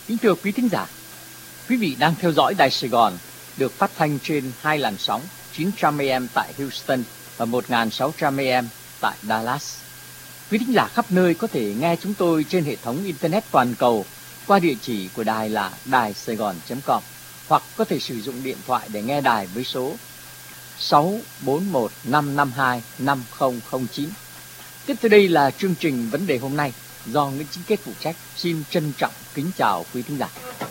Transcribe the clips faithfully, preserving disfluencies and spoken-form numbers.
Kính thưa quý thính giả, quý vị đang theo dõi Đài Sài Gòn được phát thanh trên hai làn sóng chín trăm A M tại Houston và một nghìn sáu trăm A M tại Dallas. Quý thính giả khắp nơi có thể nghe chúng tôi trên hệ thống Internet toàn cầu qua địa chỉ của đài là đài sài gòn chấm com hoặc có thể sử dụng điện thoại để nghe đài với số sáu bốn một năm năm hai năm không không chín. Tiếp theo đây là chương trình vấn đề hôm nay do Nguyễn Chính Kết phụ trách. Xin trân trọng kính chào quý thính giả.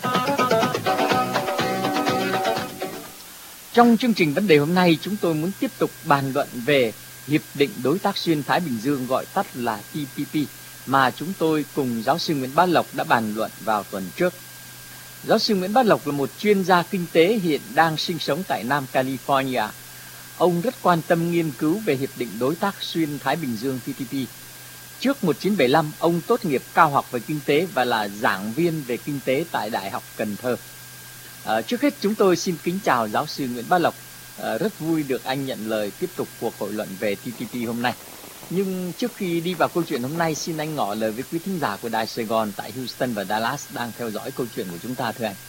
Trong chương trình vấn đề hôm nay, chúng tôi muốn tiếp tục bàn luận về Hiệp định Đối tác Xuyên Thái Bình Dương, gọi tắt là T P P, mà chúng tôi cùng giáo sư Nguyễn Bá Lộc đã bàn luận vào tuần trước. Giáo sư Nguyễn Bá Lộc là một chuyên gia kinh tế hiện đang sinh sống tại Nam California. Ông rất quan tâm nghiên cứu về Hiệp định Đối tác Xuyên Thái Bình Dương T P P. Trước một nghìn chín trăm bảy mươi lăm, ông tốt nghiệp cao học về kinh tế và là giảng viên về kinh tế tại Đại học Cần Thơ. À, trước hết chúng tôi xin kính chào giáo sư Nguyễn Bá Lộc. À, rất vui được anh nhận lời tiếp tục cuộc hội luận về T P P hôm nay. Nhưng trước khi đi vào câu chuyện hôm nay, xin anh ngỏ lời với quý thính giả của Đài Sài Gòn tại Houston và Dallas đang theo dõi câu chuyện của chúng ta, thưa anh.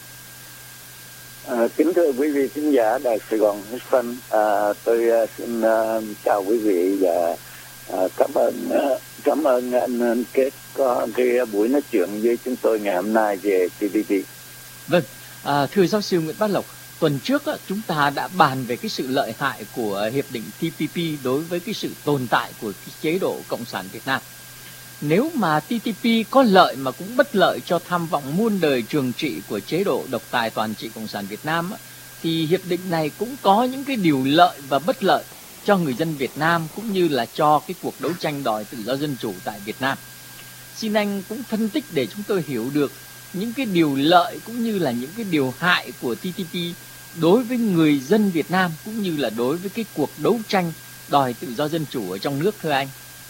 À, kính thưa quý vị khán giả Đài Sài Gòn Houston, à, tôi uh, xin uh, chào quý vị và uh, cảm ơn uh, cảm ơn anh, anh Kết có cái buổi nói chuyện với chúng tôi ngày hôm nay về T P P. Vâng, à, thưa giáo sư Nguyễn Bá Lộc, tuần trước á, chúng ta đã bàn về cái sự lợi hại của hiệp định T P P đối với cái sự tồn tại của cái chế độ Cộng sản Việt Nam. Nếu mà T P P có lợi mà cũng bất lợi cho tham vọng muôn đời trường trị của chế độ độc tài toàn trị Cộng sản Việt Nam á, thì hiệp định này cũng có những cái điều lợi và bất lợi cho người dân Việt Nam cũng như là cho cái cuộc đấu tranh đòi tự do dân chủ tại Việt Nam. Xin anh cũng phân tích để chúng tôi hiểu được những cái điều lợi cũng như là những cái điều hại của T P P đối với người dân Việt Nam cũng như là đối với cái cuộc đấu tranh đòi tự do dân chủ ở trong nước, thưa anh.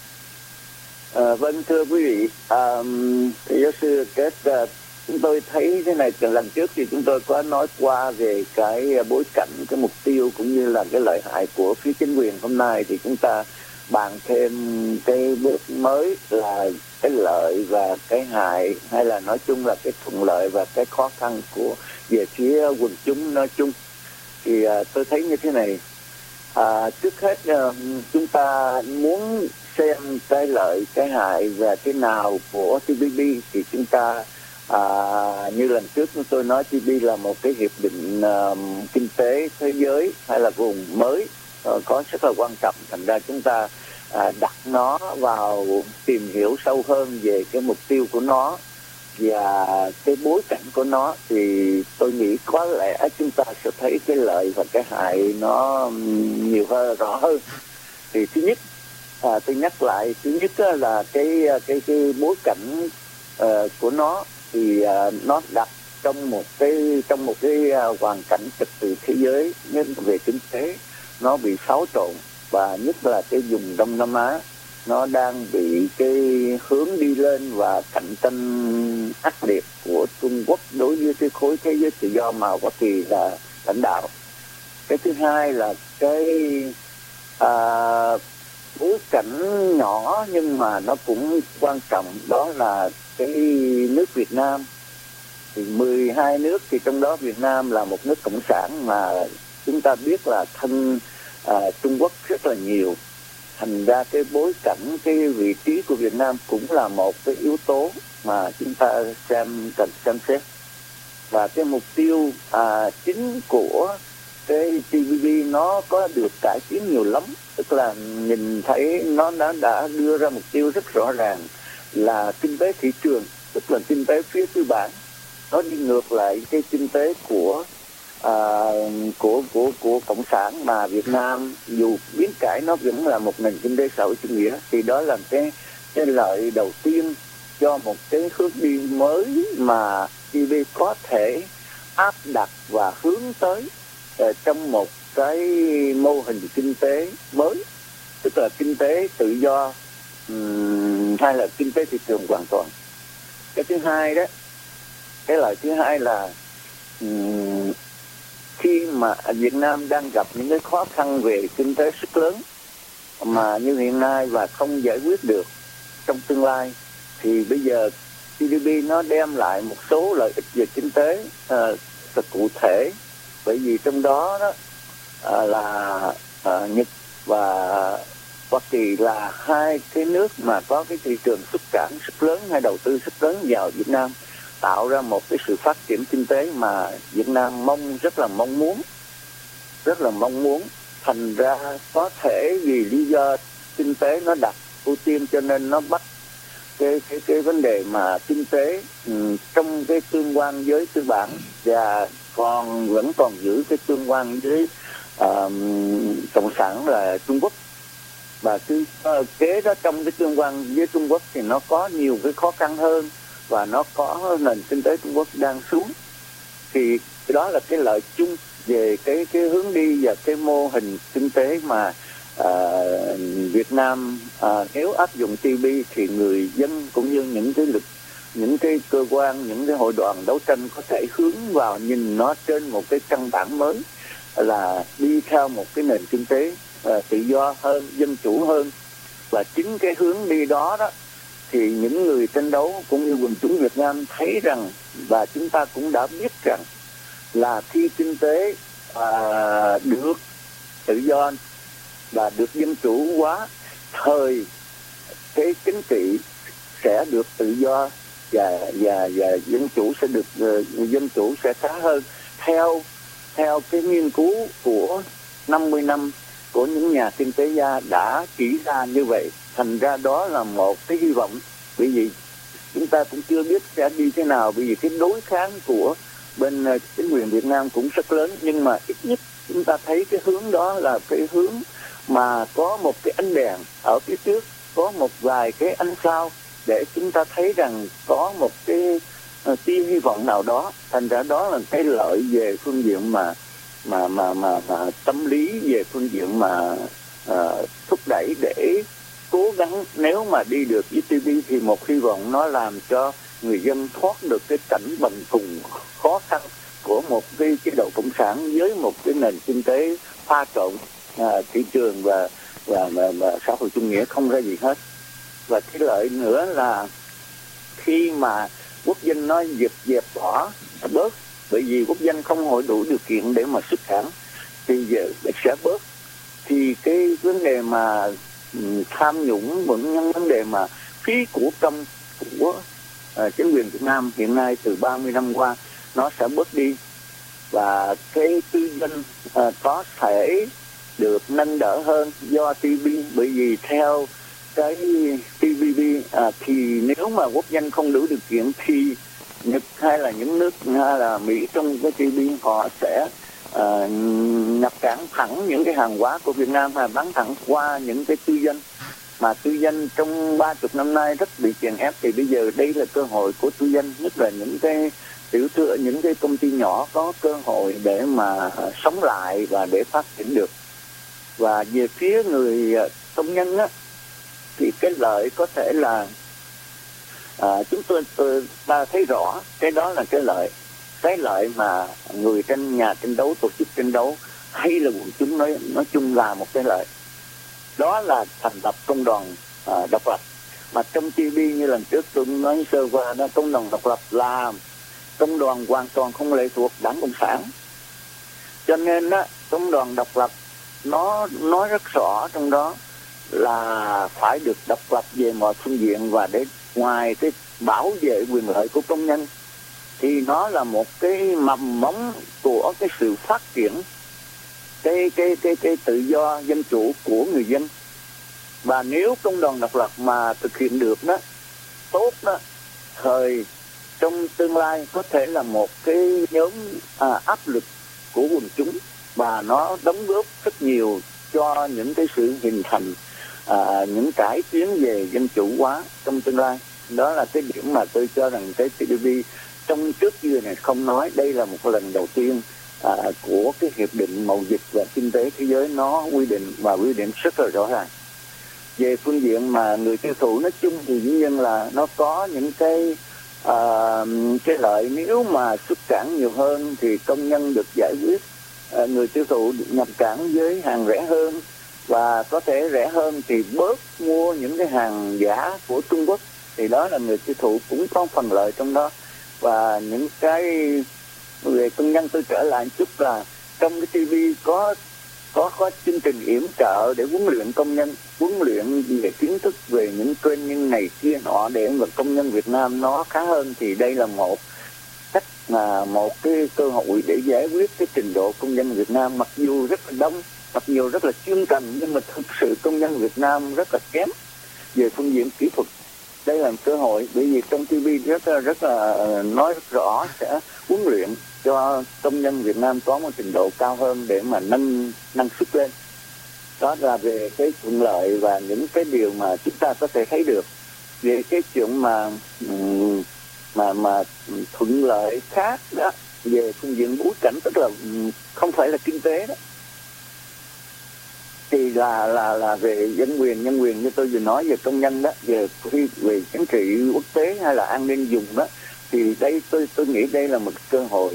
À, vâng, thưa quý vị, à, giáo sư Kết, à, chúng tôi thấy thế này, lần trước thì chúng tôi có nói qua về cái bối cảnh, cái mục tiêu cũng như là cái lợi hại của phía chính quyền. Hôm nay thì chúng ta bàn thêm cái bước mới là cái lợi và cái hại, hay là nói chung là cái thuận lợi và cái khó khăn của về phía quần chúng nói chung. Thì à, tôi thấy như thế này, à, trước hết à, chúng ta muốn xem cái lợi, cái hại và thế nào của T P P thì chúng ta à, như lần trước chúng tôi nói T P P là một cái hiệp định uh, kinh tế thế giới hay là vùng mới uh, có rất là quan trọng, thành ra chúng ta à, đặt nó vào tìm hiểu sâu hơn về cái mục tiêu của nó và cái bối cảnh của nó, thì tôi nghĩ có lẽ chúng ta sẽ thấy cái lợi và cái hại nó nhiều hơn, rõ hơn. Thì thứ nhất, à, tôi nhắc lại, thứ nhất là cái cái cái bối cảnh uh, của nó thì uh, nó đặt trong một cái trong một cái uh, hoàn cảnh trật tự thế giới, nhất về kinh tế nó bị xáo trộn, và nhất là cái vùng Đông Nam Á nó đang bị cái hướng đi lên và cạnh tranh ác liệt của Trung Quốc đối với cái khối thế giới tự do mà Hoa Kỳ là lãnh đạo. Cái thứ hai là cái à, bối cảnh nhỏ nhưng mà nó cũng quan trọng, đó là cái nước Việt Nam. Thì mười hai nước thì trong đó Việt Nam là một nước cộng sản mà chúng ta biết là thân à, Trung Quốc rất là nhiều. Thành ra cái bối cảnh, cái vị trí của Việt Nam cũng là một cái yếu tố mà chúng ta xem cần xem xét. Và cái mục tiêu à, chính của cái T P P nó có được cải tiến nhiều lắm, tức là nhìn thấy nó đã, đã đưa ra mục tiêu rất rõ ràng là kinh tế thị trường, tức là kinh tế phía tư bản. Nó đi ngược lại cái kinh tế của à, của của của cộng sản, mà Việt Nam dù biến cải nó vẫn là một nền kinh tế xã hội chủ nghĩa. Thì đó là cái cái lợi đầu tiên cho một cái hướng đi mới mà T P P có thể áp đặt và hướng tới uh, trong một cái mô hình kinh tế mới, tức là kinh tế tự do um, hay là kinh tế thị trường hoàn toàn. Cái thứ hai đó, cái lợi thứ hai là um, khi mà Việt Nam đang gặp những cái khó khăn về kinh tế rất lớn mà như hiện nay và không giải quyết được trong tương lai, thì bây giờ tê pê pê nó đem lại một số lợi ích về kinh tế uh, thật cụ thể, bởi vì trong đó đó uh, là uh, Nhật và Hoa Kỳ là hai cái nước mà có cái thị trường xuất cảng rất lớn hay đầu tư rất lớn vào Việt Nam, tạo ra một cái sự phát triển kinh tế mà Việt Nam mong rất là mong muốn, rất là mong muốn. Thành ra có thể vì lý do kinh tế nó đặt ưu tiên cho nên nó bắt cái cái cái vấn đề mà kinh tế um, trong cái tương quan với tư bản và còn vẫn còn giữ cái tương quan với uh, cộng sản là Trung Quốc. Và cái uh, kế đó trong cái tương quan với Trung Quốc thì nó có nhiều cái khó khăn hơn, và nó có nền kinh tế Trung Quốc đang xuống. Thì đó là cái lợi chung về cái cái hướng đi và cái mô hình kinh tế mà uh, Việt Nam uh, nếu áp dụng tê pê pê thì người dân cũng như những cái lực những cái cơ quan, những cái hội đoàn đấu tranh có thể hướng vào nhìn nó trên một cái căn bản mới, là đi theo một cái nền kinh tế uh, tự do hơn, dân chủ hơn. Và chính cái hướng đi đó đó thì những người tranh đấu cũng như quần chúng Việt Nam thấy rằng, và chúng ta cũng đã biết rằng, là khi kinh tế à, được tự do và được dân chủ hóa, thời cái chính trị sẽ được tự do và và và dân chủ sẽ được uh, dân chủ sẽ khá hơn, theo theo cái nghiên cứu của năm mươi năm của những nhà kinh tế gia đã chỉ ra như vậy. Thành ra đó là một cái hy vọng, bởi vì chúng ta cũng chưa biết sẽ đi thế nào, bởi vì cái đối kháng của bên uh, chính quyền Việt Nam cũng rất lớn, nhưng mà ít nhất chúng ta thấy cái hướng đó là cái hướng mà có một cái ánh đèn ở phía trước, có một vài cái ánh sao để chúng ta thấy rằng có một cái uh, tia hy vọng nào đó. Thành ra đó là cái lợi về phương diện mà mà mà mà, mà tâm lý, về phương diện mà uh, thúc đẩy để cố gắng. Nếu mà đi được với tê pê thì một hy vọng nó làm cho người dân thoát được cái cảnh bần cùng khó khăn của một cái chế độ cộng sản với một cái nền kinh tế pha trộn à, thị trường và và, và và xã hội chủ nghĩa không ra gì hết. Và cái lợi nữa là khi mà quốc dân nó dẹp dẹp bỏ bớt, bởi vì quốc dân không hội đủ điều kiện để mà xuất cảng thì sẽ bớt, thì cái vấn đề mà tham nhũng, những vấn đề mà phí của công của uh, chính quyền Việt Nam hiện nay từ ba mươi năm qua nó sẽ bớt đi, và cái tư nhân uh, có thể được nâng đỡ hơn do tê pê pê. Bởi vì theo cái tê pê pê uh, thì nếu mà quốc dân không đủ điều kiện thì Nhật hay là những nước hay là Mỹ trong cái tê pê pê họ sẽ Uh, nhập cảng thẳng những cái hàng hóa của Việt Nam và bán thẳng qua những cái tư doanh, mà tư doanh trong ba chục năm nay rất bị chèn ép. Thì bây giờ đây là cơ hội của tư doanh, nhất là những cái tiểu thương, những cái công ty nhỏ có cơ hội để mà uh, sống lại và để phát triển được. Và về phía người uh, công nhân á, thì cái lợi có thể là uh, chúng tôi, tôi ta thấy rõ cái đó là cái lợi. Cái lợi mà người tranh nhà tranh đấu, tổ chức tranh đấu hay là quần chúng nói nói chung là một cái lợi, đó là thành lập công đoàn à, độc lập. Mà trong tê vê như lần trước tôi nói sơ qua đó, công đoàn độc lập là công đoàn hoàn toàn không lệ thuộc Đảng Cộng sản, cho nên đó, công đoàn độc lập nó nói rất rõ trong đó là phải được độc lập về mọi phương diện, và để ngoài cái bảo vệ quyền lợi của công nhân thì nó là một cái mầm móng của cái sự phát triển cái cái cái cái tự do dân chủ của người dân. Và nếu công đoàn độc lập mà thực hiện được đó tốt đó, thời trong tương lai có thể là một cái nhóm à, áp lực của quần chúng, và nó đóng góp rất nhiều cho những cái sự hình thành à, những cải tiến về dân chủ hóa trong tương lai. Đó là cái điểm mà tôi cho rằng cái tê pê pê trong trước kia này không nói. Đây là một lần đầu tiên à, của cái hiệp định mậu dịch và kinh tế thế giới nó quy định, và quy định rất là rõ ràng. Về phương diện mà người tiêu thụ nói chung thì dĩ nhiên là nó có những cái à, cái lợi. Nếu mà xuất cảng nhiều hơn thì công nhân được giải quyết, à, người tiêu thụ được nhập cảng với hàng rẻ hơn, và có thể rẻ hơn thì bớt mua những cái hàng giả của Trung Quốc thì đó là người tiêu thụ cũng có phần lợi trong đó. Và những cái về công nhân, tôi trở lại chút là trong cái ti vi có có có chương trình yểm trợ để huấn luyện công nhân, huấn luyện về kiến thức về những training này kia nọ để mà công nhân Việt Nam nó khá hơn, thì đây là một cách mà một cái cơ hội để giải quyết cái trình độ công nhân Việt Nam, mặc dù rất là đông, mặc dù rất là chuyên cần, nhưng mà thực sự công nhân Việt Nam rất là kém về phương diện kỹ thuật. Đây là một cơ hội, bởi vì trong ti vi rất là, rất là nói rất rõ sẽ huấn luyện cho công nhân Việt Nam có một trình độ cao hơn để mà nâng năng suất lên. Đó là về cái thuận lợi và những cái điều mà chúng ta có thể thấy được. Về cái chuyện mà mà mà thuận lợi khác đó về phương diện bối cảnh, tức là không phải là kinh tế đó, thì là là là về dân quyền, nhân quyền như tôi vừa nói về công nhân đó, về về chính trị quốc tế hay là an ninh dùng đó, thì đây tôi tôi nghĩ đây là một cơ hội.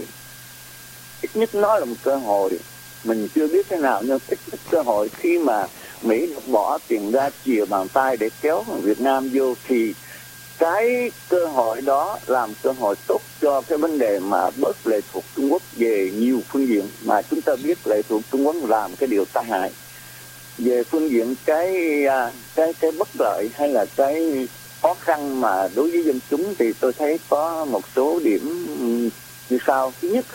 Ít nhất nó là một cơ hội, mình chưa biết thế nào, nhưng ít nhất cơ hội khi mà Mỹ bỏ tiền ra chìa bàn tay để kéo Việt Nam vô, thì cái cơ hội đó làm cơ hội tốt cho cái vấn đề mà bớt lệ thuộc Trung Quốc về nhiều phương diện, mà chúng ta biết lệ thuộc Trung Quốc làm cái điều tai hại. Về phương diện cái cái cái bất lợi hay là cái khó khăn mà đối với dân chúng, thì tôi thấy có một số điểm như sau. Thứ nhất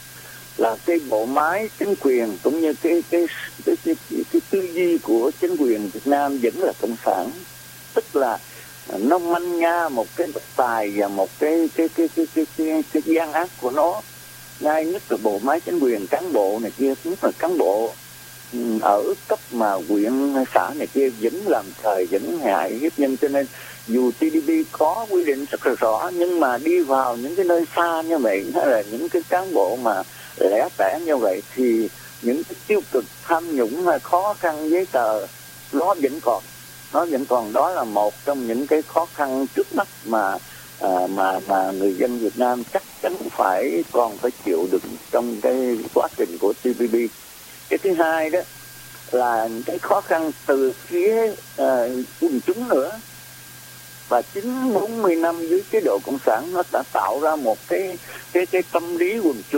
là cái bộ máy chính quyền cũng như cái cái cái, cái, cái, cái tư duy của chính quyền Việt Nam vẫn là cộng sản, tức là nó manh nha một cái độc tài và một cái cái cái cái cái cái, cái, cái gian ác của nó. Ngay nhất là bộ máy chính quyền, cán bộ này kia, nhất là cán bộ ở cấp mà huyện xã này kia vẫn làm thời, vẫn hại hiếp nhân. Cho nên dù ti đi pi có quy định rất là rõ, nhưng mà đi vào những cái nơi xa như vậy, hay là những cái cán bộ mà lẻ tẻ như vậy, thì những cái tiêu cực, tham nhũng hay khó khăn giấy tờ nó vẫn còn, nó vẫn còn. Đó là một trong những cái khó khăn trước mắt mà à, mà mà người dân Việt Nam chắc chắn phải còn phải chịu được trong cái quá trình của ti pi pi. Cái thứ hai đó là cái khó khăn từ phía uh, quần chúng nữa. Và chính bốn mươi năm dưới chế độ cộng sản nó đã tạo ra một cái cái cái tâm lý quần chúng,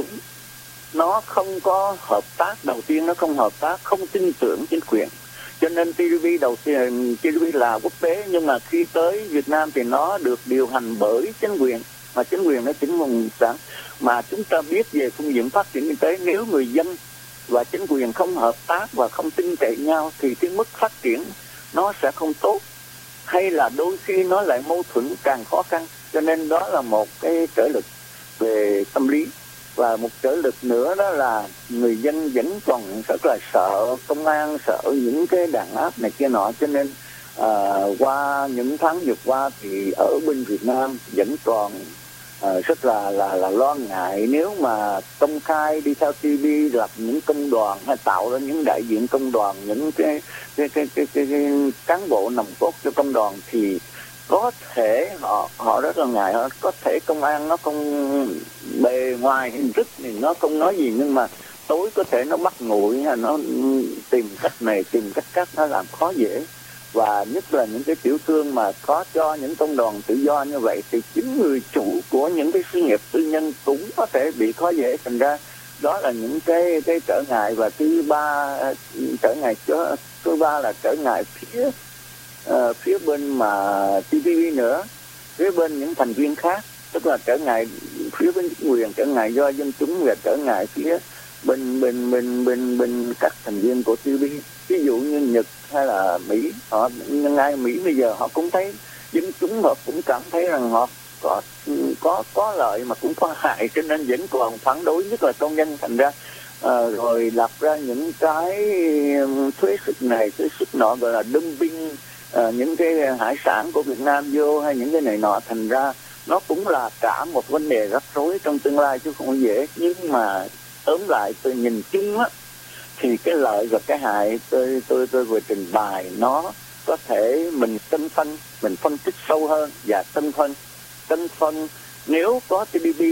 nó không có hợp tác. Đầu tiên nó không hợp tác, không tin tưởng chính quyền, cho nên ti vi bi đầu tiên ti vi bi là quốc tế, nhưng mà khi tới Việt Nam thì nó được điều hành bởi chính quyền, mà chính quyền nó chính cộng sản. Mà chúng ta biết về phương diện phát triển kinh tế, nếu người dân và chính quyền không hợp tác và không tin cậy nhau thì cái mức phát triển nó sẽ không tốt, hay là đôi khi nó lại mâu thuẫn càng khó khăn. Cho nên đó là một cái trở lực về tâm lý. Và một trở lực nữa đó là người dân vẫn còn rất là sợ công an, sợ những cái đàn áp này kia nọ. Cho nên à, qua những tháng vừa qua thì ở bên Việt Nam vẫn còn à, rất là là là lo ngại nếu mà công khai đi theo ti vi, lập những công đoàn hay tạo ra những đại diện công đoàn, những cái cái cái cái, cái, cái cán bộ nòng cốt cho công đoàn, thì có thể họ họ rất là ngại. Họ có thể công an nó không bề ngoài hình thức thì nó không nói gì, nhưng mà tối có thể nó bắt nguội, hay nó tìm cách này tìm cách khác, nó làm khó dễ. Và nhất là những cái tiểu thương mà có cho những công đoàn tự do như vậy, thì chính người chủ của những cái sự nghiệp tư nhân cũng có thể bị khó dễ. Thành ra đó là những cái cái trở ngại. Và thứ ba, trở ngại thứ, thứ ba là trở ngại phía uh, phía bên mà ti vi bi nữa, phía bên những thành viên khác, tức là trở ngại phía bên chính quyền, trở ngại do dân chúng, và trở ngại phía bên bên bên bên bên các thành viên của ti vi bi. Ví dụ như Nhật hay là Mỹ, họ ngay Mỹ bây giờ họ cũng thấy dân chúng, họ cũng cảm thấy rằng họ có có có lợi mà cũng có hại, cho nên vẫn còn phản đối, nhất là công nhân. Thành ra à, rồi lập ra những cái thuế suất này thuế suất nọ, gọi là dumping à, những cái hải sản của Việt Nam vô, hay những cái này nọ. Thành ra nó cũng là cả một vấn đề rắc rối trong tương lai chứ không dễ. Nhưng mà tóm lại tôi nhìn chung á, thì cái lợi và cái hại tôi tôi tôi vừa trình bày, nó có thể mình tân phân, mình phân tích sâu hơn và tân phân tân phân nếu có ti pi pi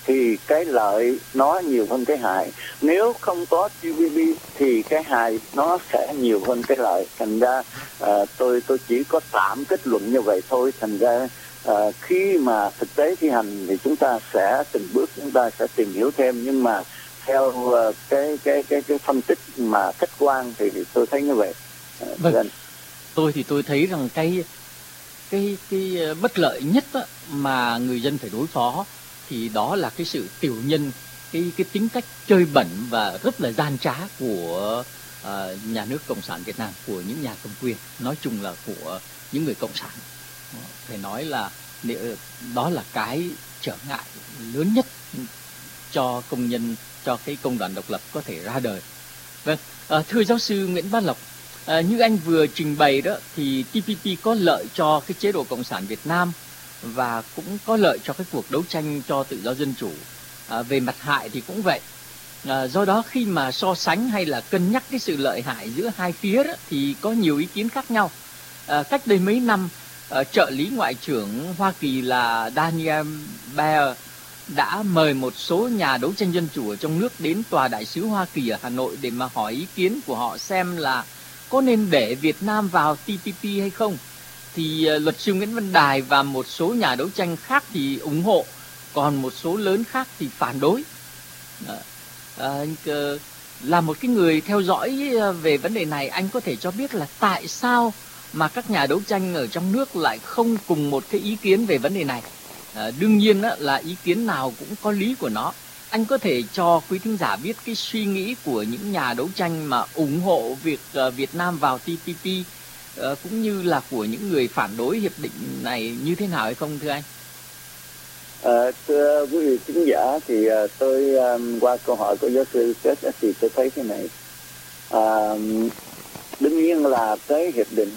thì cái lợi nó nhiều hơn cái hại. Nếu không có tê pê pê thì cái hại nó sẽ nhiều hơn cái lợi. Thành ra uh, tôi tôi chỉ có tạm kết luận như vậy thôi. Thành ra uh, khi mà thực tế thi hành thì chúng ta sẽ từng bước chúng ta sẽ tìm hiểu thêm, nhưng mà theo uh, cái cái cái cái phân tích mà khách quan thì, thì tôi thấy như vậy. Uh, vâng. Tôi thì tôi thấy rằng cái cái cái bất lợi nhất á, mà người dân phải đối phó thì đó là cái sự tiểu nhân, cái cái tính cách chơi bẩn và rất là gian trá của uh, nhà nước Cộng sản Việt Nam, của những nhà cầm quyền, nói chung là của những người cộng sản. Phải nói là đó là cái trở ngại lớn nhất cho công nhân, cho cái công đoàn độc lập có thể ra đời. Vâng, à, thưa giáo sư Nguyễn Bá Lộc, à, như anh vừa trình bày đó thì tê pê pê có lợi cho cái chế độ Cộng sản Việt Nam và cũng có lợi cho cái cuộc đấu tranh cho tự do dân chủ. À, về mặt hại thì cũng vậy. À, do đó khi mà so sánh hay là cân nhắc cái sự lợi hại giữa hai phía đó, thì có nhiều ý kiến khác nhau. À, cách đây mấy năm, à, trợ lý ngoại trưởng Hoa Kỳ là Daniel Baer đã mời một số nhà đấu tranh dân chủ ở trong nước đến tòa đại sứ Hoa Kỳ ở Hà Nội để mà hỏi ý kiến của họ xem là có nên để Việt Nam vào tê pê pê hay không. Thì uh, luật sư Nguyễn Văn Đài và một số nhà đấu tranh khác thì ủng hộ, còn một số lớn khác thì phản đối. Uh, uh, là một cái người theo dõi về vấn đề này, anh có thể cho biết là tại sao mà các nhà đấu tranh ở trong nước lại không cùng một cái ý kiến về vấn đề này? À, đương nhiên á, là ý kiến nào cũng có lý của nó. Anh có thể cho quý thính giả biết cái suy nghĩ của những nhà đấu tranh mà ủng hộ việc uh, Việt Nam vào tê pê pê uh, cũng như là của những người phản đối hiệp định này như thế nào hay không, thưa anh? À, thưa quý vị khán giả, thì uh, tôi um, qua câu hỏi của giáo sư Kết thì tôi thấy thế này. À, đương nhiên là cái hiệp định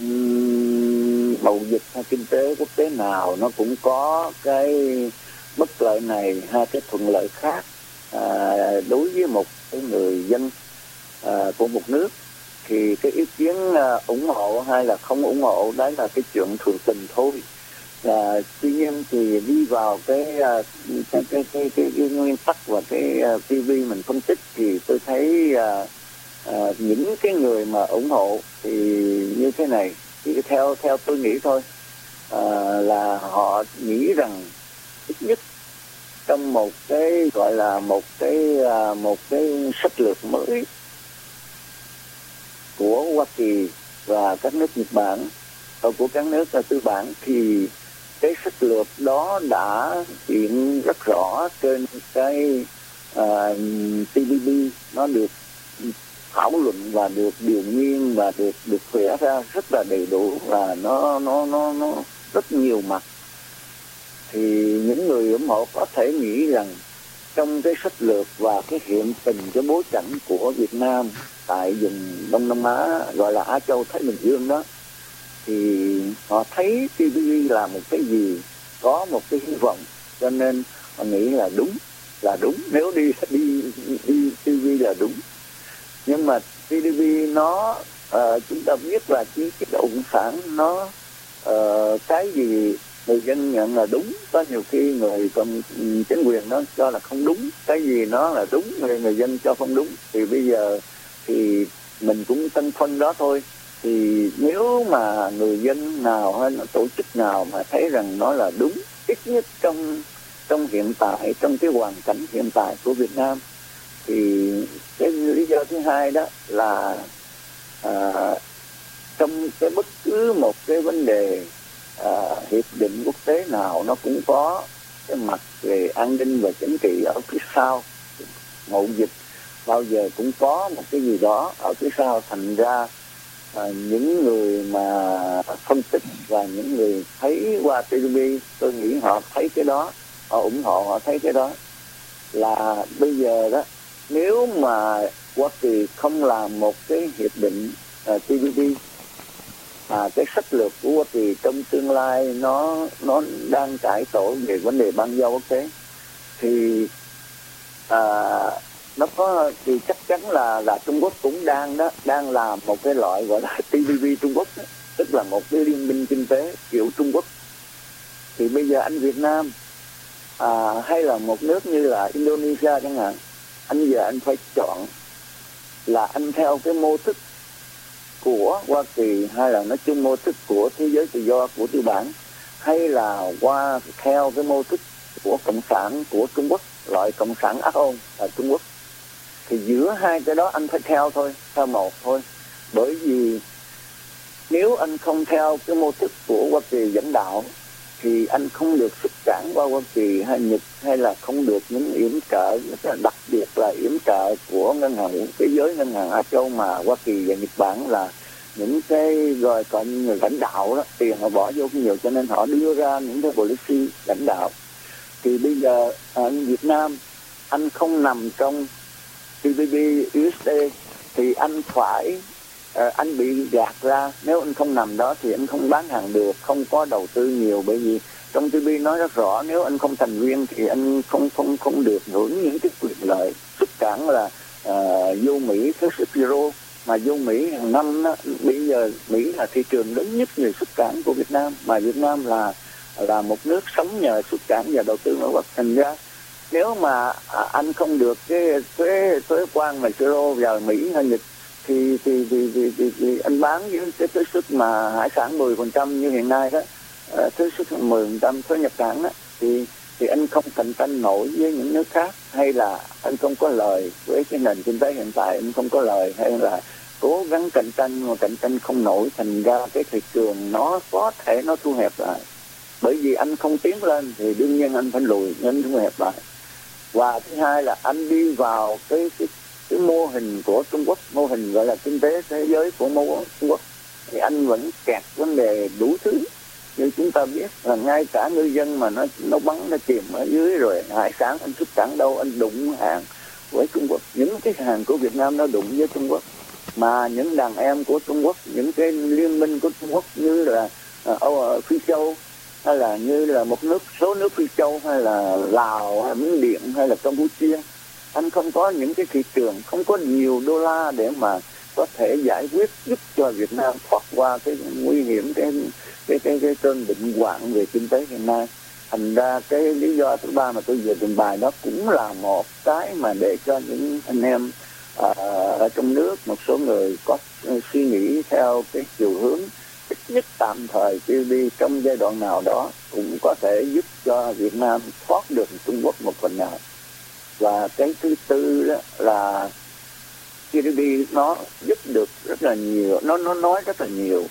mậu dịch hay kinh tế quốc tế nào nó cũng có cái bất lợi này hay cái thuận lợi khác à, đối với một cái người dân à, của một nước. Thì cái ý kiến à, ủng hộ hay là không ủng hộ đấy là cái chuyện thường tình thôi. À, tuy nhiên thì đi vào cái à, cái, cái, cái, cái, cái nguyên tắc và cái à, tê vê mình phân tích thì tôi thấy à, à, những cái người mà ủng hộ thì như thế này. Thì theo theo tôi nghĩ thôi, à, là họ nghĩ rằng ít nhất trong một cái gọi là một cái à, một cái sách lược mới của Hoa Kỳ và các nước Nhật Bản, và của các nước tư bản, thì cái sách lược đó đã hiện rất rõ trên cái à, tê pê pê. Nó được thảo luận và được điều nghiên và được được vẽ ra rất là đầy đủ, và nó nó nó nó rất nhiều mặt. Thì những người ủng hộ có thể nghĩ rằng trong cái sách lược và cái hiện tình, cái bối cảnh của Việt Nam tại vùng Đông Nam Á, gọi là Á Châu Thái Bình Dương đó, thì họ thấy tê pê pê là một cái gì có một cái hy vọng, cho nên họ nghĩ là đúng là đúng nếu đi đi đi tê pê pê là đúng. Nhưng mà tê pê pê nó uh, chúng ta biết là chỉ cái cộng sản nó uh, cái gì người dân nhận là đúng, có nhiều khi người cầm chính quyền nó cho là không đúng, cái gì nó là đúng người người dân cho không đúng. Thì bây giờ thì mình cũng tân phân đó thôi. Thì nếu mà người dân nào hay là tổ chức nào mà thấy rằng nó là đúng, ít nhất trong trong hiện tại, trong cái hoàn cảnh hiện tại của Việt Nam, thì cái lý do thứ hai đó là à, trong cái bất cứ một cái vấn đề à, hiệp định quốc tế nào nó cũng có cái mặt về an ninh và chính trị ở phía sau. Mậu dịch bao giờ cũng có một cái gì đó ở phía sau. Thành ra à, những người mà phân tích và những người thấy qua tê pê pê, tôi nghĩ họ thấy cái đó, họ ủng hộ, họ thấy cái đó là bây giờ đó, nếu mà Hoa Kỳ không làm một cái hiệp định uh, tê pê pê, à, cái sách lược của Hoa Kỳ trong tương lai nó nó đang cải tổ về vấn đề bang giao quốc tế, thì à, nó có thì chắc chắn là là Trung Quốc cũng đang đó đang làm một cái loại gọi là tê pê pê Trung Quốc đó, tức là một cái liên minh kinh tế kiểu Trung Quốc. Thì bây giờ anh Việt Nam à, hay là một nước như là Indonesia chẳng hạn, anh giờ anh phải chọn là anh theo cái mô thức của Hoa Kỳ hay là nói chung mô thức của thế giới tự do của tư bản, hay là qua theo cái mô thức của cộng sản của Trung Quốc, loại cộng sản ác ôn ở Trung Quốc. Thì giữa hai cái đó anh phải theo thôi, theo một thôi. Bởi vì nếu anh không theo cái mô thức của Hoa Kỳ dẫn đạo thì anh không được xuất cảng qua Hoa Kỳ hay Nhật, hay là không được những yểm trợ, đặc biệt là yểm trợ của ngân hàng thế giới, ngân hàng Á Châu mà Hoa Kỳ và Nhật Bản là những cái rồi còn người lãnh đạo đó, tiền họ bỏ vô nhiều cho nên họ đưa ra những cái policy lãnh đạo. Thì bây giờ ở Việt Nam anh không nằm trong tê pê pê u ét a thì anh phải uh, anh bị gạt ra. Nếu anh không nằm đó thì anh không bán hàng được, không có đầu tư nhiều. Bởi vì trong tê pê nói rất rõ, nếu anh không thành viên thì anh không không không được hưởng những cái quyền lợi. Xuất cảng là uh, vô Mỹ thuế suất zero, mà vô Mỹ hàng năm đó, bây giờ Mỹ là thị trường lớn nhất về xuất cảng của Việt Nam, mà Việt Nam là là một nước sống nhờ xuất cảng và đầu tư ngoại quốc. Thành ra nếu mà anh không được cái thuế thuế quan mà zero vào Mỹ hay Nhật thì thì thì, thì, thì, thì anh bán với cái thuế suất mà hải sản mười phần trăm như hiện nay đó, thuế suất mười phần trăm thuế nhập cảng đó, thì thì anh không cạnh tranh nổi với những nước khác, hay là anh không có lời với cái nền kinh tế hiện tại, anh không có lời, hay là cố gắng cạnh tranh mà cạnh tranh không nổi. Thành ra cái thị trường nó có thể nó thu hẹp lại. Bởi vì anh không tiến lên thì đương nhiên anh phải lùi, nên thu hẹp lại. Và thứ hai là anh đi vào cái, cái cái mô hình của Trung Quốc, mô hình gọi là kinh tế thế giới của mô Trung Quốc, thì anh vẫn kẹt vấn đề đủ thứ. Như chúng ta biết là ngay cả ngư dân mà nó nó bắn nó chìm ở dưới, rồi hải sản anh xuất cảng đâu, anh đụng hàng với Trung Quốc. Những cái hàng của Việt Nam nó đụng với Trung Quốc, mà những đàn em của Trung Quốc, những cái liên minh của Trung Quốc như là uh, Phi Châu, hay là như là một nước số nước Phi Châu, hay là Lào, hay Miến Điện, hay là Campuchia, anh không có những cái thị trường, không có nhiều đô la để mà có thể giải quyết giúp cho Việt Nam thoát qua cái nguy hiểm, cái cái cái cái cơn bệnh hoạn về kinh tế hiện nay. Thành ra cái lý do thứ ba mà tôi vừa trình bày đó cũng là một cái mà để cho những anh em uh, ở trong nước, một số người có uh, suy nghĩ theo cái chiều hướng ít nhất tạm thời tê pê pê trong giai đoạn nào đó cũng có thể giúp cho Việt Nam thoát được Trung Quốc một phần nào. Và cái thứ tư đó là tê pê pê nó giúp được rất là nhiều, nó nó nói rất là nhiều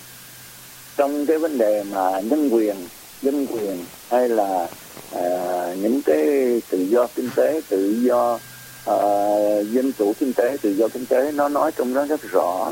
trong cái vấn đề mà nhân quyền, dân quyền, hay là uh, những cái tự do kinh tế, tự do uh, dân chủ kinh tế, tự do kinh tế, nó nói trong đó rất rõ.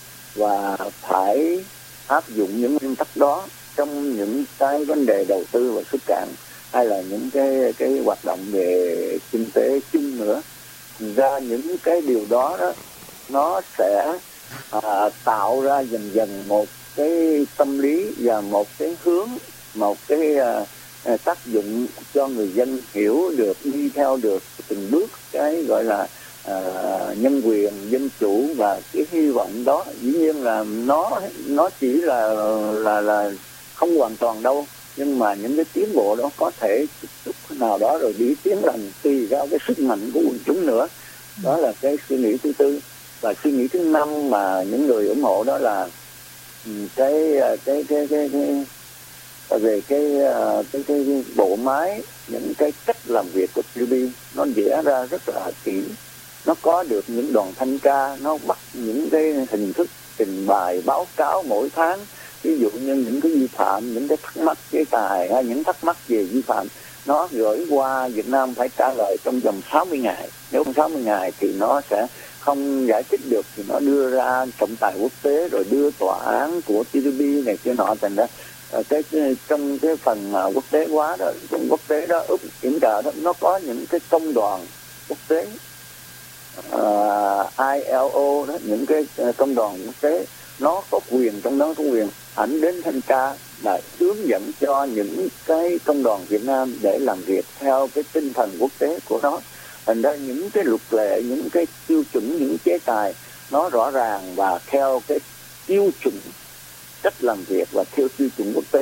Và phải áp dụng những nguyên tắc đó trong những cái vấn đề đầu tư và xuất cảng, hay là những cái cái hoạt động về kinh tế chung nữa. Ra những cái điều đó đó nó sẽ à, tạo ra dần dần một cái tâm lý và một cái hướng, một cái à, tác dụng cho người dân hiểu được, đi theo được từng bước cái gọi là à, nhân quyền, dân chủ. Và cái hy vọng đó dĩ nhiên là nó nó chỉ là là là không hoàn toàn đâu, nhưng mà những cái tiến bộ đó có thể chút nào đó rồi đi tiến lần tùy vào cái sức mạnh của quần chúng nữa. Đó là cái suy nghĩ thứ tư. Và suy nghĩ thứ năm mà những người ủng hộ đó là cái cái cái cái, cái về cái cái, cái cái bộ máy, những cái cách làm việc của tê pê pê nó vẽ ra rất là kỹ. Nó có được những đoàn thanh tra, nó bắt những cái hình thức trình bày báo cáo mỗi tháng, ví dụ như những cái vi phạm, những cái thắc mắc chế tài hay những thắc mắc về vi phạm, nó gửi qua Việt Nam phải trả lời trong vòng sáu mươi ngày. Nếu không sáu mươi ngày thì nó sẽ không giải thích được, thì nó đưa ra trọng tài quốc tế, rồi đưa tòa án của tê pê pê này kia nọ. Thành ra cái trong cái phần quốc tế quá đó, trong quốc tế đó, úp kiểm trợ đó, nó có những cái công đoàn quốc tế, uh, i lờ o đó, những cái công đoàn quốc tế nó có quyền, trong đó có quyền ảnh đến thanh tra là hướng dẫn cho những cái công đoàn Việt Nam để làm việc theo cái tinh thần quốc tế của nó. Thành ra những cái luật lệ, những cái tiêu chuẩn, những chế tài nó rõ ràng và theo cái tiêu chuẩn cách làm việc và theo tiêu chuẩn quốc tế.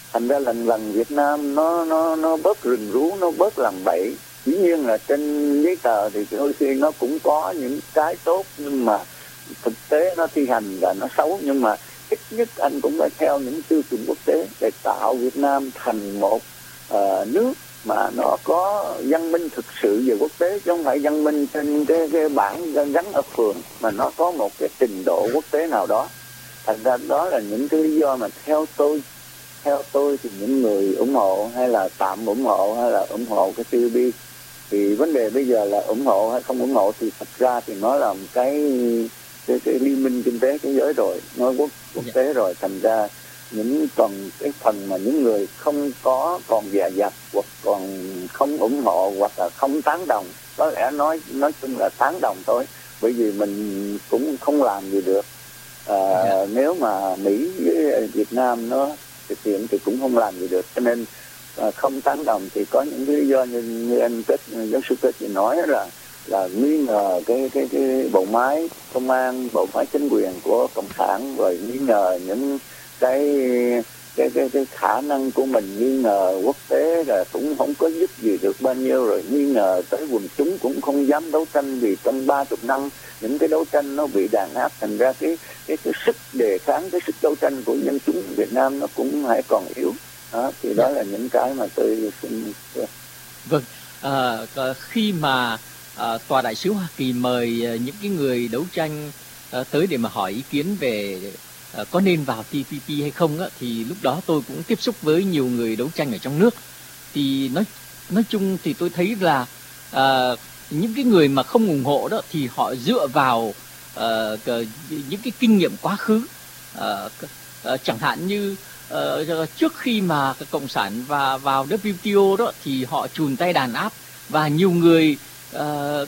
thành ra lần lần Việt Nam nó nó nó bớt rừng rú, nó bớt làm bậy. Dĩ nhiên là trên giấy tờ thì đôi khi nó cũng có những cái tốt, nhưng mà thực tế nó thi hành là nó xấu. Nhưng mà ít nhất anh cũng phải theo những tiêu chuẩn quốc tế để tạo Việt Nam thành một uh, nước mà nó có văn minh thực sự về quốc tế, chứ không phải văn minh trên cái, cái bảng gắn ở phường, mà nó có một cái trình độ quốc tế nào đó. Thành ra đó là những cái lý do mà theo tôi theo tôi thì những người ủng hộ hay là tạm ủng hộ hay là ủng hộ cái tê pê pê, thì vấn đề bây giờ là ủng hộ hay không ủng hộ thì thật ra thì nó là một cái cái, cái liên minh kinh tế thế giới rồi, nó quốc quốc Dạ. tế rồi. Thành ra những còn cái phần mà những người không có còn dè dặt hoặc còn không ủng hộ hoặc là không tán đồng, có lẽ nói nói chung là tán đồng thôi, bởi vì mình cũng không làm gì được. À, Dạ. nếu mà Mỹ với Việt Nam nó thực hiện thì cũng không làm gì được, cho nên à, không tán đồng thì có những lý do như, như anh Kết, giáo sư Kết thì nói là là nghi ngờ cái cái cái bộ máy công an, bộ máy chính quyền của cộng sản, rồi nghi ngờ những cái cái cái cái khả năng của mình, nghi ngờ quốc tế là cũng không có giúp gì được bao nhiêu, rồi nghi ngờ tới quần chúng cũng không dám đấu tranh vì trong ba chục năm những cái đấu tranh nó bị đàn áp, thành ra cái cái cái sức đề kháng, cái sức đấu tranh của dân chúng Việt Nam nó cũng hãy còn yếu. Đó, thì đó là những cái mà tôi xin. Vâng, à, khi mà à, Tòa đại sứ Hoa Kỳ mời những cái người đấu tranh à, tới để mà hỏi ý kiến về à, có nên vào tê pê pê hay không á, thì lúc đó tôi cũng tiếp xúc với nhiều người đấu tranh ở trong nước. Thì nói nói chung thì tôi thấy là à, những cái người mà không ủng hộ đó thì họ dựa vào à, những cái kinh nghiệm quá khứ, à, à, chẳng hạn như Uh, trước khi mà cộng sản và vào vê kép tê o đó thì họ chùn tay đàn áp, và nhiều người uh,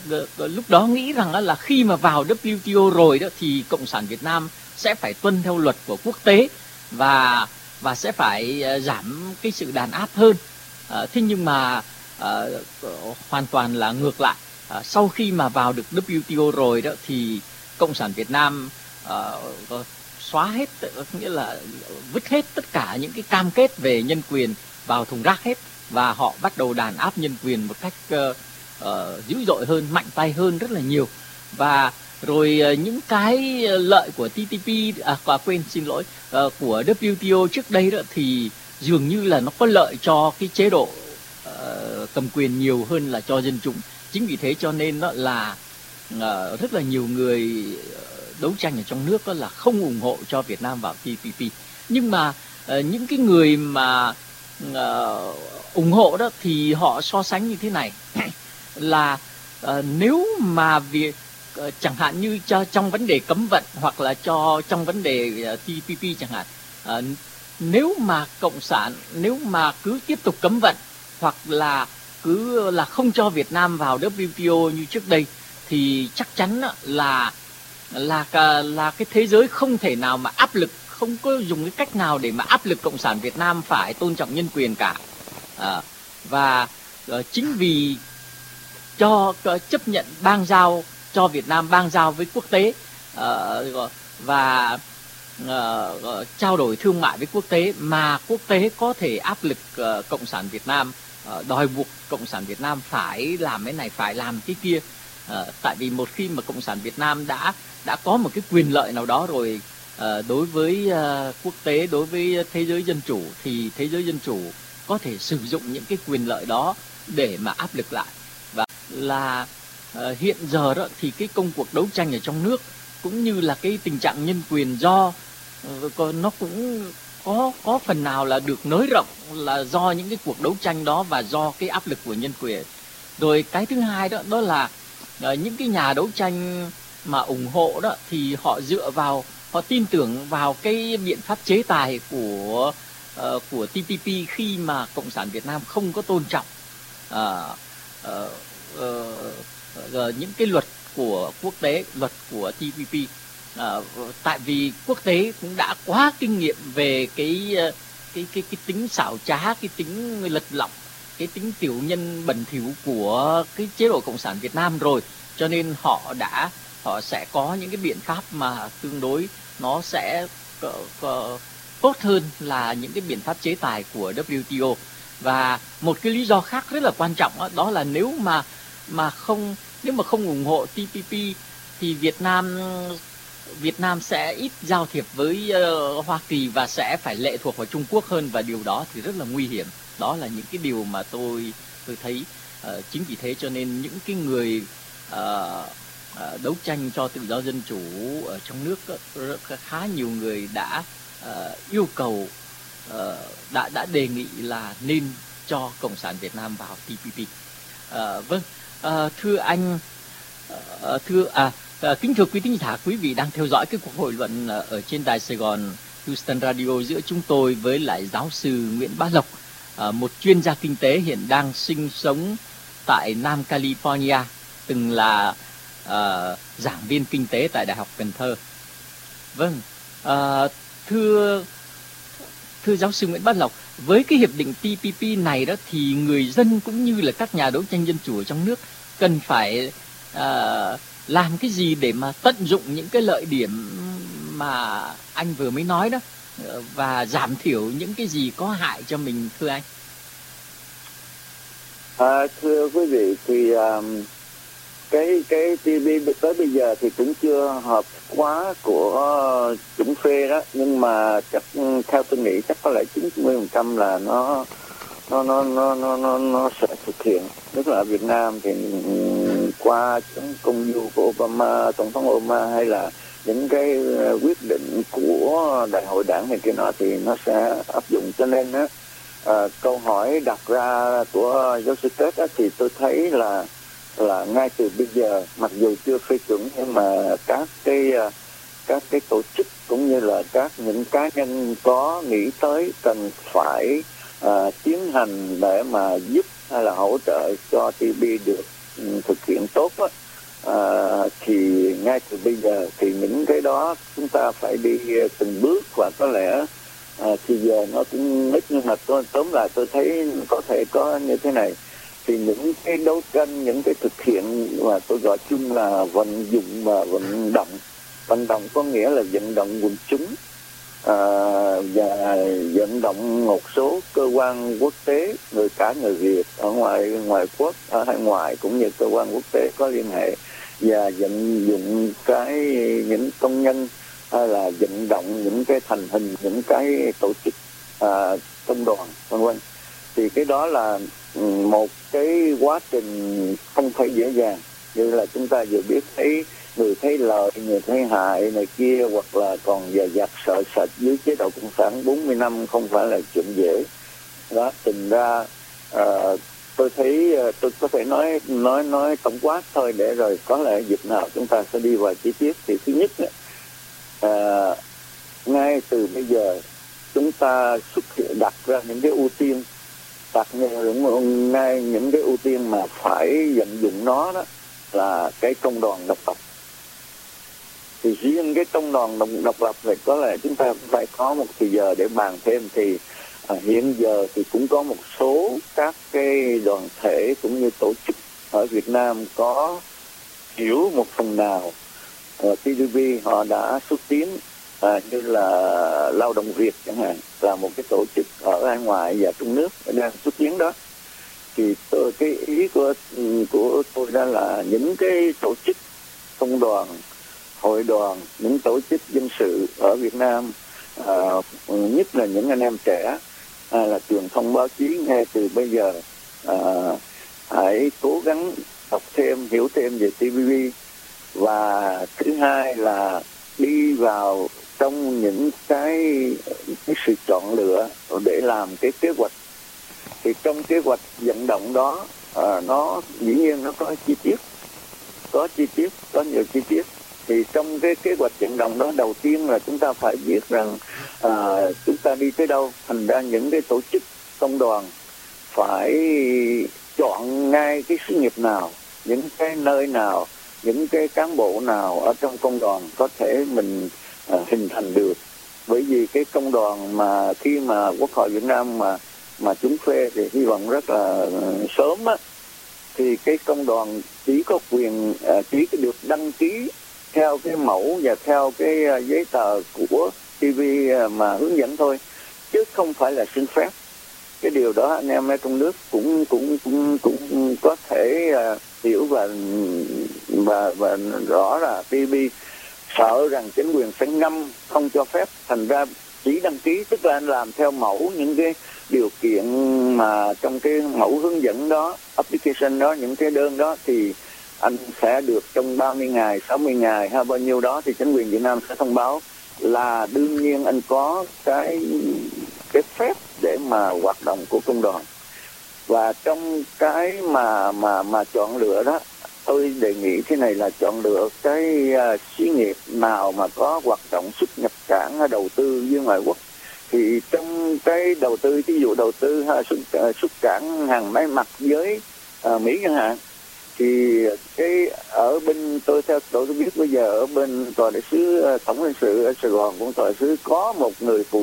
lúc đó nghĩ rằng là khi mà vào vê kép tê o rồi đó thì cộng sản Việt Nam sẽ phải tuân theo luật của quốc tế và và sẽ phải uh, giảm cái sự đàn áp hơn. Uh, thế nhưng mà uh, hoàn toàn là ngược lại. Uh, sau khi mà vào được vê kép tê o rồi đó thì cộng sản Việt Nam uh, xóa hết, nghĩa là vứt hết tất cả những cái cam kết về nhân quyền vào thùng rác hết, và họ bắt đầu đàn áp nhân quyền một cách uh, uh, dữ dội hơn, mạnh tay hơn rất là nhiều. Và rồi uh, những cái lợi của tê pê pê, à, à quên xin lỗi, uh, của vê kép tê o trước đây đó thì dường như là nó có lợi cho cái chế độ uh, cầm quyền nhiều hơn là cho dân chúng. Chính vì thế cho nên đó là uh, rất là nhiều người đấu tranh ở trong nước đó là không ủng hộ cho Việt Nam vào tê pê pê. Nhưng mà uh, những cái người mà uh, ủng hộ đó thì họ so sánh như thế này là uh, nếu mà việc uh, chẳng hạn như cho trong vấn đề cấm vận hoặc là cho trong vấn đề uh, tê pê pê chẳng hạn, uh, nếu mà cộng sản nếu mà cứ tiếp tục cấm vận hoặc là cứ là không cho Việt Nam vào vê kép tê o như trước đây thì chắc chắn là là là cái thế giới không thể nào mà áp lực, không có dùng cái cách nào để mà áp lực cộng sản Việt Nam phải tôn trọng nhân quyền cả. À, và uh, chính vì cho uh, chấp nhận bang giao cho Việt Nam bang giao với quốc tế uh, và uh, uh, trao đổi thương mại với quốc tế mà quốc tế có thể áp lực uh, cộng sản Việt Nam, uh, đòi buộc cộng sản Việt Nam phải làm cái này, phải làm cái kia. Uh, tại vì một khi mà cộng sản Việt Nam đã đã có một cái quyền lợi nào đó rồi uh, đối với uh, quốc tế, đối với thế giới dân chủ, thì thế giới dân chủ có thể sử dụng những cái quyền lợi đó để mà áp lực lại. Và là uh, hiện giờ đó thì cái công cuộc đấu tranh ở trong nước cũng như là cái tình trạng nhân quyền do uh, nó cũng có có phần nào là được nới rộng là do những cái cuộc đấu tranh đó và do cái áp lực của nhân quyền. Rồi cái thứ hai đó đó là uh, những cái nhà đấu tranh mà ủng hộ đó thì họ dựa vào, họ tin tưởng vào cái biện pháp chế tài của uh, của tê pê pê khi mà cộng sản Việt Nam không có tôn trọng uh, uh, uh, uh, những cái luật của quốc tế, luật của tê pê pê. Uh, tại vì quốc tế cũng đã quá kinh nghiệm về cái cái cái cái tính xảo trá, cái tính lật lọng, cái tính tiểu nhân bẩn thỉu của cái chế độ cộng sản Việt Nam rồi, cho nên họ đã họ sẽ có những cái biện pháp mà tương đối nó sẽ uh, uh, tốt hơn là những cái biện pháp chế tài của vê kép tê o. Và một cái lý do khác rất là quan trọng đó, đó là nếu mà mà không nếu mà không ủng hộ tê pê pê thì Việt Nam Việt Nam sẽ ít giao thiệp với uh, Hoa Kỳ và sẽ phải lệ thuộc vào Trung Quốc hơn, và điều đó thì rất là nguy hiểm. Đó là những cái điều mà tôi tôi thấy. Uh, chính vì thế cho nên những cái người uh, uh, đấu tranh cho tự do dân chủ ở trong nước uh, khá nhiều người đã uh, yêu cầu uh, đã đã đề nghị là nên cho Cộng sản Việt Nam vào tê pê pê. Uh, vâng, uh, thưa anh, uh, thưa à À, kính thưa quý thính giả, quý vị đang theo dõi cái cuộc hội luận ở trên đài Sài Gòn Houston Radio giữa chúng tôi với lại giáo sư Nguyễn Bá Lộc, à, một chuyên gia kinh tế hiện đang sinh sống tại Nam California, từng là à, giảng viên kinh tế tại Đại học Cần Thơ. Vâng, à, thưa thưa giáo sư Nguyễn Bá Lộc, với cái hiệp định tê pê pê này đó thì người dân cũng như là các nhà đấu tranh dân chủ ở trong nước cần phải à, làm cái gì để mà tận dụng những cái lợi điểm mà anh vừa mới nói đó, và giảm thiểu những cái gì có hại cho mình, thưa anh? À, thưa quý vị, thì um, cái cái tê pê pê tới bây giờ thì cũng chưa hợp quá của chủng phê đó, nhưng mà chắc theo tôi nghĩ chắc có lẽ chín mươi phần trăm là nó nó nó nó nó nó nó sẽ thực hiện. Tức là ở Việt Nam thì qua những công du của Obama, tổng thống Obama, hay là những cái quyết định của đại hội đảng này kia nọ thì nó sẽ áp dụng. Cho nên á, à, câu hỏi đặt ra của giáo sư Kết á, thì tôi thấy là là ngay từ bây giờ, mặc dù chưa phê chuẩn, nhưng mà các cái các cái tổ chức cũng như là các những cá nhân có nghĩ tới cần phải à, tiến hành để mà giúp hay là hỗ trợ cho tê pê được um, thực hiện tốt á, à, thì ngay từ bây giờ thì những cái đó chúng ta phải đi từng bước, và có lẽ à, thì giờ nó cũng ít, nhưng mà tôi tóm lại tôi thấy có thể có như thế này. Thì những cái đấu tranh, những cái thực hiện mà tôi gọi chung là vận dụng và vận động. Vận động có nghĩa là vận động quần chúng, à, và vận động một số cơ quan quốc tế, người cả người Việt ở ngoài ngoài quốc, ở hải ngoại, cũng như cơ quan quốc tế có liên hệ, và vận dụng cái những công nhân, hay là vận động những cái thành hình, những cái tổ chức à, công đoàn, vân vân. Thì cái đó là một cái quá trình không phải dễ dàng, như là chúng ta vừa biết thấy người thấy lợi, người thấy hại này kia, hoặc là còn dè dặt sợ sệt dưới chế độ cộng sản bốn mươi năm không phải là chuyện dễ. Đó, thành ra uh, tôi thấy uh, tôi có thể nói nói nói tổng quát thôi, để rồi có lẽ dịp nào chúng ta sẽ đi vào chi tiết. Thì thứ nhất, uh, ngay từ bây giờ chúng ta xuất hiện đặt ra những cái ưu tiên, đặt ngay những cái ưu tiên mà phải vận dụng nó, đó là cái công đoàn độc lập. Thì riêng cái công đoàn độc, độc lập thì có lẽ chúng ta phải có một thời giờ để bàn thêm. Thì à, hiện giờ thì cũng có một số các cái đoàn thể cũng như tổ chức ở Việt Nam có hiểu một phần nào uh, tê pê pê, họ đã xuất tiến, à, như là Lao động Việt chẳng hạn, là một cái tổ chức ở hải ngoại và trong nước đang xuất tiến đó. Thì tôi, cái ý của của tôi đó là những cái tổ chức công đoàn, hội đoàn, những tổ chức dân sự ở Việt Nam, à, nhất là những anh em trẻ, à, là truyền thông báo chí, ngay từ bây giờ à, hãy cố gắng đọc thêm, hiểu thêm về tê pê pê. Và thứ hai là đi vào trong những cái, cái sự chọn lựa để làm cái kế hoạch. Thì trong kế hoạch vận động đó, à, nó dĩ nhiên nó có chi tiết, có chi tiết, có nhiều chi tiết. Thì trong cái kế hoạch vận động đó, đầu tiên là chúng ta phải biết rằng à, chúng ta đi tới đâu. Thành ra những cái tổ chức công đoàn phải chọn ngay cái sự nghiệp nào, những cái nơi nào, những cái cán bộ nào ở trong công đoàn có thể mình à, hình thành được. Bởi vì cái công đoàn mà khi mà Quốc hội Việt Nam mà mà chúng phê thì hy vọng rất là sớm á, thì cái công đoàn chỉ có quyền uh, chỉ được đăng ký theo cái mẫu và theo cái uh, giấy tờ của ti vi mà hướng dẫn thôi, chứ không phải là xin phép. Cái điều đó anh em ở trong nước cũng cũng cũng cũng có thể uh, hiểu và và và rõ là ti vi sợ rằng chính quyền sẽ ngâm không cho phép, thành ra chỉ đăng ký, tức là anh làm theo mẫu những cái điều kiện mà trong cái mẫu hướng dẫn đó, application đó, những cái đơn đó thì anh sẽ được trong ba mươi ngày, sáu mươi ngày hay bao nhiêu đó thì chính quyền Việt Nam sẽ thông báo là đương nhiên anh có cái cái phép để mà hoạt động của công đoàn. Và trong cái mà mà mà chọn lựa đó, tôi đề nghị thế này là chọn lựa cái uh, xí nghiệp nào mà có hoạt động xuất nhập cảng, đầu tư với ngoại quốc. Thì trong cái đầu tư, ví dụ đầu tư ha, xuất, uh, xuất cảng hàng máy mặc với uh, Mỹ chẳng hạn, thì cái ở bên tôi theo tôi biết bây giờ ở bên tòa đại sứ uh, tổng lãnh sự ở Sài Gòn của tòa đại sứ có một người phụ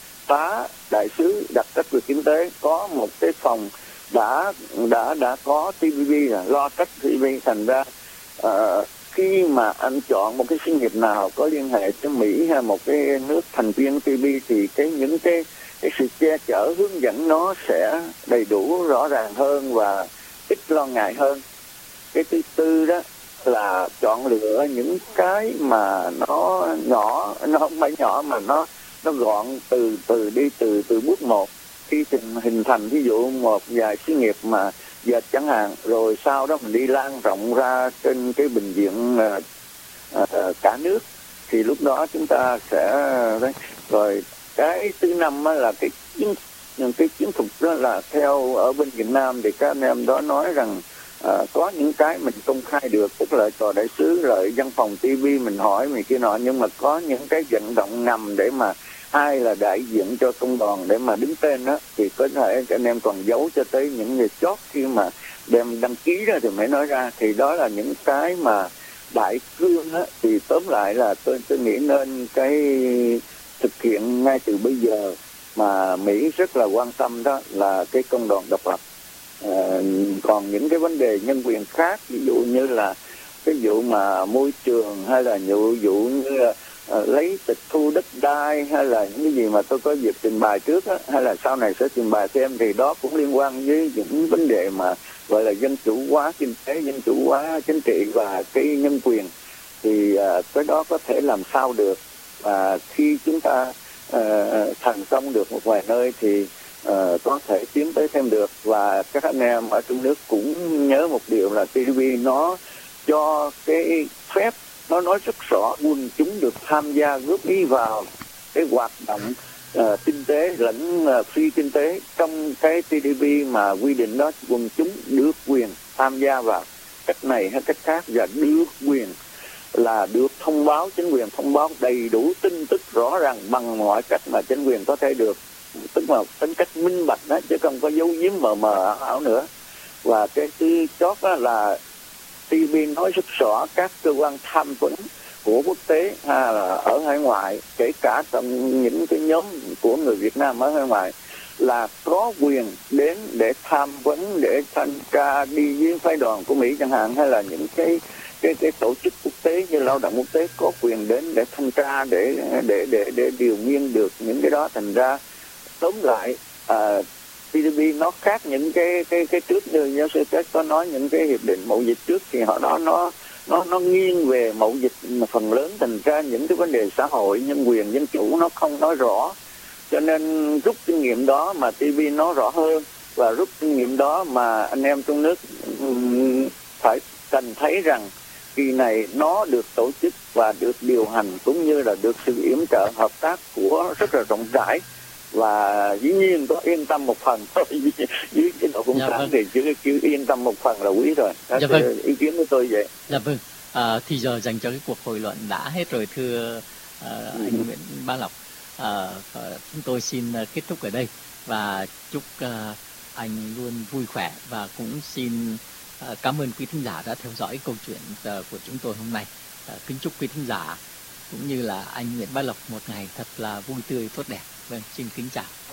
tá đại sứ đặc trách về kinh tế, có một cái phòng đã đã đã có tê vê bê là lo trách tê vê bê, thành ra uh, khi mà anh chọn một cái xí nghiệp nào có liên hệ với Mỹ hay một cái nước thành viên tê vê bê thì cái những cái cái sự che chở hướng dẫn nó sẽ đầy đủ rõ ràng hơn và ít lo ngại hơn. Cái thứ tư đó là chọn lựa những cái mà nó nhỏ, nó không phải nhỏ mà nó nó gọn, từ từ đi từ từ bước một. Khi hình, hình thành ví dụ một vài xí nghiệp mà dệt chẳng hạn, rồi sau đó mình đi lan rộng ra trên cái bệnh viện uh, uh, cả nước, thì lúc đó chúng ta sẽ đấy. Rồi cái thứ năm là cái chiến cái chiến thuật đó là theo ở bên Việt Nam thì các anh em đó nói rằng uh, có những cái mình công khai được, tức là tòa đại sứ rồi văn phòng ti vi mình hỏi mình kia nọ, nhưng mà có những cái vận động ngầm để mà ai là đại diện cho công đoàn để mà đứng tên đó thì có thể anh em còn giấu cho tới những người chót khi mà đem đăng ký ra thì mới nói ra. Thì đó là những cái mà đại cương á, thì tóm lại là tôi tôi nghĩ nên cái thực hiện ngay từ bây giờ mà Mỹ rất là quan tâm, đó là cái công đoàn độc lập. À, còn những cái vấn đề nhân quyền khác, ví dụ như là cái vụ mà môi trường hay là vụ vụ như là Uh, lấy tịch thu đất đai hay là những cái gì mà tôi có dịp trình bày trước á, hay là sau này sẽ trình bày thêm, thì đó cũng liên quan với những vấn đề mà gọi là dân chủ hóa kinh tế, dân chủ hóa chính trị và cái nhân quyền. Thì uh, cái đó có thể làm sao được, và khi chúng ta uh, thành công được một vài nơi thì uh, có thể tiến tới thêm được. Và các anh em ở trong nước cũng nhớ một điều là tê vê bê nó cho cái phép, nó nói rất rõ quần chúng được tham gia góp ý vào cái hoạt động uh, kinh tế lẫn uh, phi kinh tế. Trong cái tê vê bê mà quy định đó, quần chúng được quyền tham gia vào cách này hay cách khác, và được quyền là được thông báo, chính quyền thông báo đầy đủ tin tức rõ ràng bằng mọi cách mà chính quyền có thể được, tức là tính cách minh bạch đó, chứ không có giấu giếm mờ mờ ảo nữa. Và cái thứ chót đó là tê vê bê nói rất rõ các cơ quan tham vấn của quốc tế à, ở hải ngoại, kể cả trong những cái nhóm của người Việt Nam ở hải ngoại, là có quyền đến để tham vấn, để thanh tra, đi với phái đoàn của Mỹ chẳng hạn, hay là những cái cái cái tổ chức quốc tế như lao động quốc tế có quyền đến để thanh tra, để để để để điều nghiên được những cái đó. Thành ra tóm lại à, tê vê bê nó khác những cái cái cái trước, như giáo sư Kết có nói, những cái hiệp định mậu dịch trước thì họ đó nó nó nó nghiêng về mậu dịch phần lớn, thành ra những cái vấn đề xã hội, nhân quyền, dân chủ nó không nói rõ. Cho nên rút kinh nghiệm đó mà tê vê nó rõ hơn, và rút kinh nghiệm đó mà anh em trong nước um, phải cần thấy rằng kỳ này nó được tổ chức và được điều hành, cũng như là được sự yểm trợ hợp tác của rất là rộng rãi. Và dĩ nhiên có yên tâm một phần thôi, với cái độ cộng dạ, sản vâng. thì chứ, chứ yên tâm một phần là quý rồi. Đó, dạ, vâng. Ý kiến của tôi vậy. Dạ vâng, à, thì giờ dành cho cái cuộc hội luận đã hết rồi, thưa uh, anh ừ. Nguyễn Bá Lọc. À, chúng tôi xin kết thúc ở đây và chúc uh, anh luôn vui khỏe, và cũng xin uh, cảm ơn quý thính giả đã theo dõi câu chuyện uh, của chúng tôi hôm nay. Uh, kính chúc quý thính giả cũng như là anh Nguyễn Bá Lọc một ngày thật là vui tươi tốt đẹp. Vâng, xin kính chào.